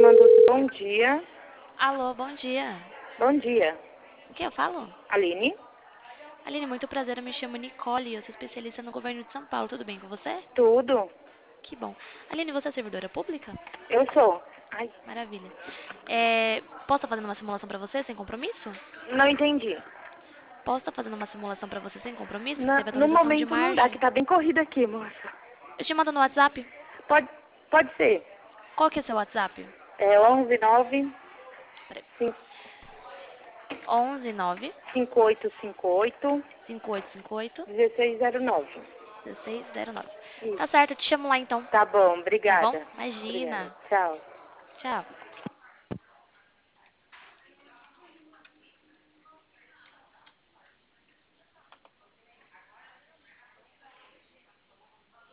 Manduca, bom dia. Alô, bom dia. Bom dia. O que eu falo? Aline? Aline, muito prazer, eu me chamo Nicole, eu sou especialista no governo de São Paulo, tudo bem com você? Tudo? Que bom. Aline, você é servidora pública? Eu sou. Ai, Maravilha. Posso estar fazendo uma simulação para você sem compromisso? não entendi. Posso estar fazendo uma simulação para você sem compromisso, que teve No atualização de momento não dá, que margem? tá bem corrido aqui, moça. Eu te mando no WhatsApp. Pode, pode ser. Qual que é seu WhatsApp? É 11 9 Peraí. 11 9 5858 5858 1609. 1609. Tá Isso. certo, eu te chamo lá então. Tá bom, Tá bom? obrigada. Obrigada. Imagina. Tchau. Tchau.